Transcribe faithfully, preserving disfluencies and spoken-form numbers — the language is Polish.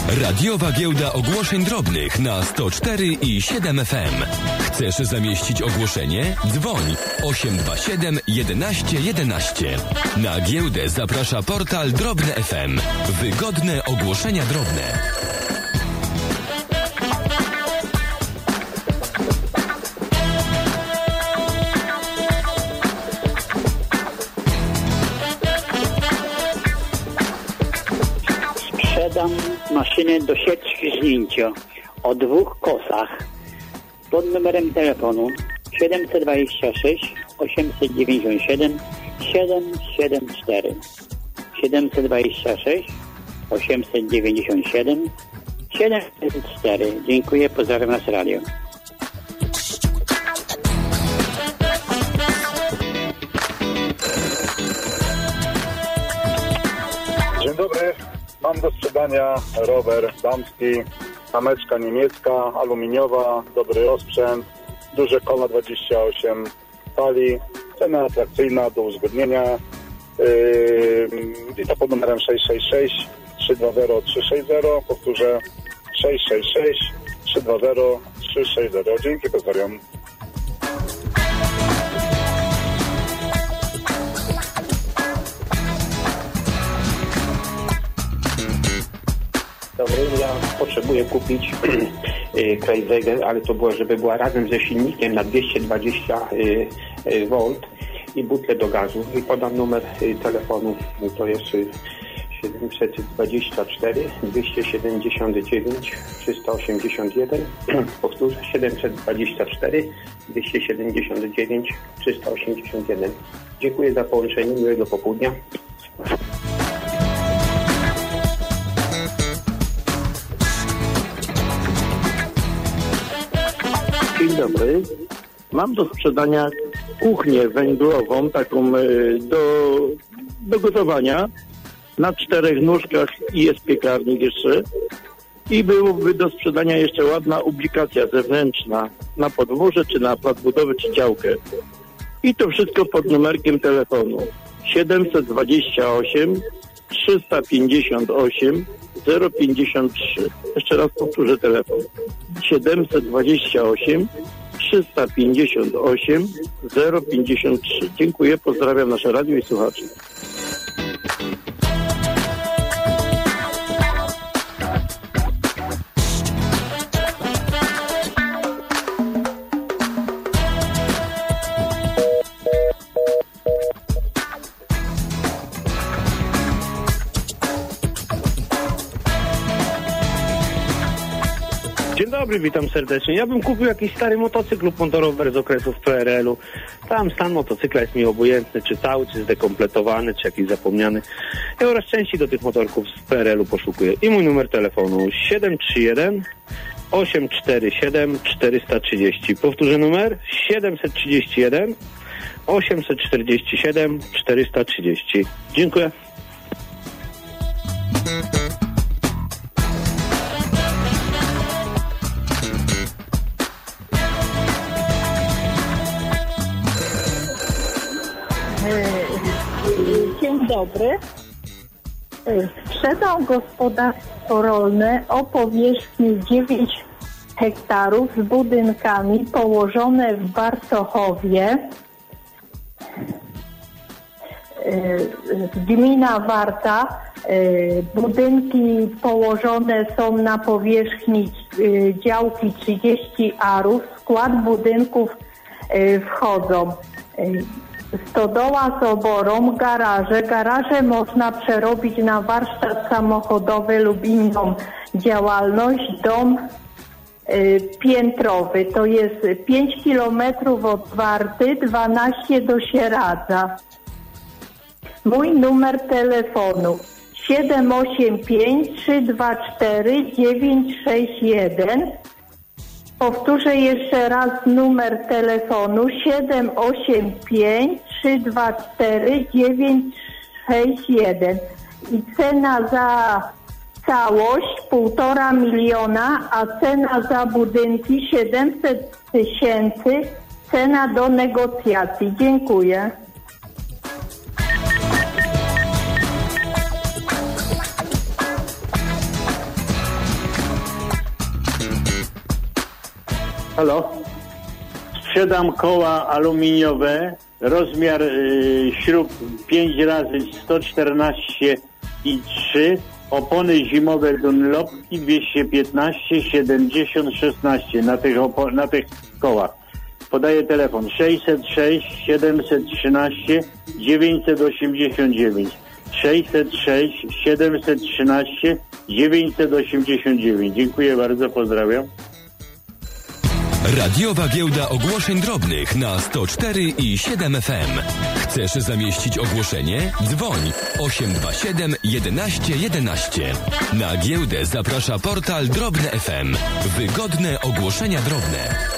Radiowa Giełda Ogłoszeń Drobnych na sto cztery i siedem F M. Chcesz zamieścić ogłoszenie? Dzwoń osiem dwa siedem jedenaście jedenaście. Na giełdę zaprasza portal Drobne F M. Wygodne ogłoszenia drobne. Sprzedam maszynę do sieczki zdjęcia o dwóch kosach pod numerem telefonu siedemset dwadzieścia sześć osiemset dziewięćdziesiąt siedem siedem siedem cztery siedemset dwadzieścia sześć osiemset dziewięćdziesiąt siedem siedem siedem cztery. Dziękuję, pozdrawiam nas radio. Dzień dobry. Mam do sprzedania rower damski, rameczka niemiecka, aluminiowa, dobry osprzęt, duże koła dwadzieścia osiem cali, cena atrakcyjna do uzgodnienia yy, i to pod numerem sześć sześć sześć trzy dwa zero trzy sześć zero, powtórzę sześć sześć sześć trzy dwa zero trzy sześć zero. Dzięki, pozdrawiam. Dobry, ja potrzebuję kupić Crazy'ego, ale to było, żeby była razem ze silnikiem na dwieście dwadzieścia wolt i butlę do gazu. I podam numer telefonu, to jest siedemset dwadzieścia cztery dwieście siedemdziesiąt dziewięć trzysta osiemdziesiąt jeden. Powtórzę, siedemset dwadzieścia cztery dwieście siedemdziesiąt dziewięć trzysta osiemdziesiąt jeden. Dziękuję za połączenie, miłego popołudnia. Dzień dobry. Mam do sprzedania kuchnię węglową, taką do, do gotowania, na czterech nóżkach i jest piekarnik jeszcze. I byłoby do sprzedania jeszcze ładna ubikacja zewnętrzna na podwórze, czy na plac budowy, czy działkę. I to wszystko pod numerkiem telefonu siedemset dwadzieścia osiem trzysta pięćdziesiąt osiem zero pięćdziesiąt trzy. Jeszcze raz powtórzę telefon. siedemset dwadzieścia osiem trzysta pięćdziesiąt osiem zero pięćdziesiąt trzy. Dziękuję, pozdrawiam nasze radio i słuchaczy. Dzień dobry, witam serdecznie. Ja bym kupił jakiś stary motocykl lub motorower z okresów P R L u. Tam stan motocykla jest mi obojętny, czy cały, czy zdekompletowany, czy jakiś zapomniany. Ja oraz części do tych motorków z P R L u poszukuję. I mój numer telefonu siedem trzy jeden osiem cztery siedem czterysta trzydzieści. Powtórzę numer siedemset trzydzieści jeden osiemset czterdzieści siedem czterysta trzydzieści. Dziękuję. Dzień dobry. Sprzedał gospodarstwo rolne o powierzchni dziewięć hektarów z budynkami położone w Bartochowie. Gmina Warta. Budynki położone są na powierzchni działki trzydzieści arów. W skład budynków wchodzą stodoła z oborą, garaże. Garaże można przerobić na warsztat samochodowy lub inną działalność. Dom y, piętrowy, to jest pięć kilometrów od Warty, dwanaście do Sieradza. Mój numer telefonu siedem osiem pięć trzy dwa cztery dziewięć sześć jeden. Powtórzę jeszcze raz numer telefonu siedem osiem pięć trzy dwa cztery dziewięć sześć jeden. I cena za całość półtora miliona, a cena za budynki siedemset tysięcy. Cena do negocjacji. Dziękuję. Halo? Sprzedam koła aluminiowe, rozmiar y, śrub pięć razy sto czternaście i trzy, opony zimowe Dunlopki dwieście piętnaście siedemdziesiąt szesnaście na tych, opo- na tych kołach. Podaję telefon sześćset sześć siedemset trzynaście dziewięćset osiemdziesiąt dziewięć. sześćset sześć siedemset trzynaście dziewięćset osiemdziesiąt dziewięć. Dziękuję bardzo, pozdrawiam. Radiowa Giełda Ogłoszeń Drobnych na sto cztery i siedem F M. Chcesz zamieścić ogłoszenie? Dzwoń osiem dwa siedem jedenaście jedenaście. Na giełdę zaprasza portal Drobne F M. Wygodne ogłoszenia drobne.